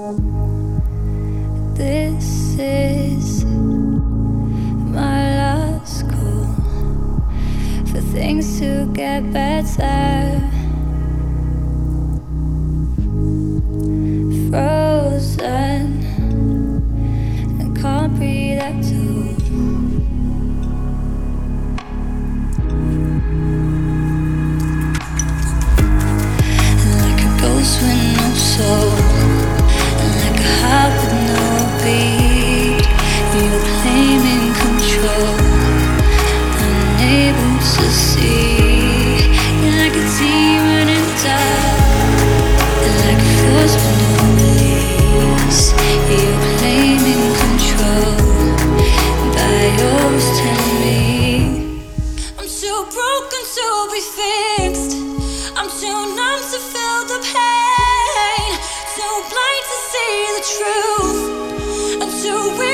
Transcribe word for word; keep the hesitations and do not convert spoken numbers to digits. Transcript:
This is my last call for things to get better. Frozen and can't breathe at all. Like a ghost with no soul, like a heart with no beat. You're claiming control, unable to see. You're like a demon in dark, like a force with no release. You're claiming control by yours telling me I'm too broken to be fixed. I'm too numb to feel the pain, too blind to see the truth. I'm too weak